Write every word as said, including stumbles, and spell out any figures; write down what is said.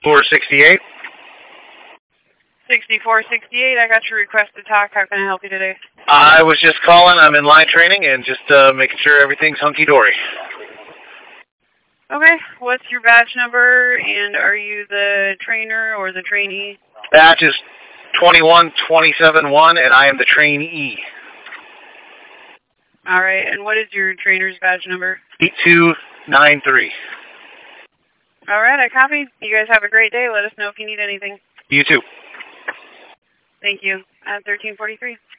sixty-four sixty-eight. sixty-four sixty-eight, I got your request to talk. How can I help you today? I was just calling. I'm in line training and just uh, making sure everything's hunky-dory. Okay, what's your badge number, and are you the trainer or the trainee? Badge is twenty-one twenty-seven one, and I am the trainee. All right, and what is your trainer's badge number? eight two nine three. All right, I copied. You guys have a great day. Let us know if you need anything. You too. Thank you. At thirteen forty-three.